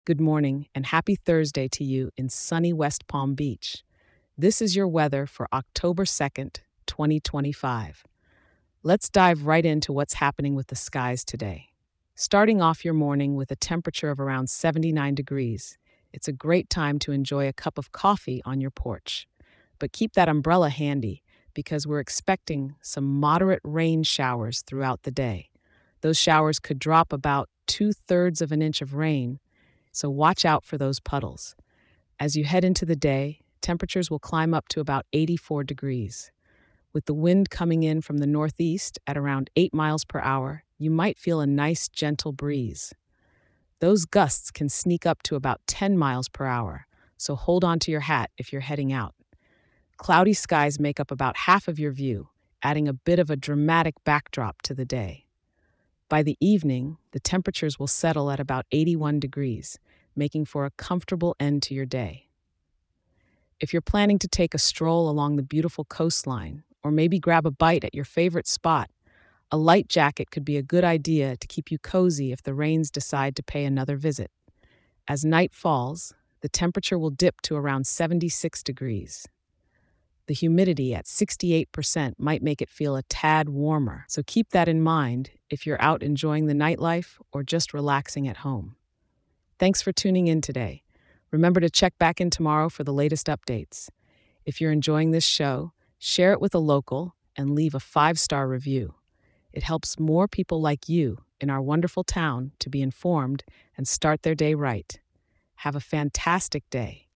Good morning and happy Thursday to you in sunny West Palm Beach. This is your weather for October 2nd, 2025. Let's dive right into what's happening with the skies today. Starting off your morning with a temperature of around 79 degrees, it's a great time to enjoy a cup of coffee on your porch. But keep that umbrella handy because we're expecting some moderate rain showers throughout the day. Those showers could drop about 2/3 of an inch of rain, so watch out for those puddles. As you head into the day, temperatures will climb up to about 84 degrees. With the wind coming in from the northeast at around 8 miles per hour, you might feel a nice gentle breeze. Those gusts can sneak up to about 10 miles per hour, so hold on to your hat if you're heading out. Cloudy skies make up about half of your view, adding a bit of a dramatic backdrop to the day. By the evening, the temperatures will settle at about 81 degrees, making for a comfortable end to your day. If you're planning to take a stroll along the beautiful coastline, or maybe grab a bite at your favorite spot, a light jacket could be a good idea to keep you cozy if the rains decide to pay another visit. As night falls, the temperature will dip to around 76 degrees. The humidity at 68% might make it feel a tad warmer, so keep that in mind if you're out enjoying the nightlife or just relaxing at home. Thanks for tuning in today. Remember to check back in tomorrow for the latest updates. If you're enjoying this show, share it with a local and leave a 5-star review. It helps more people like you in our wonderful town to be informed and start their day right. Have a fantastic day.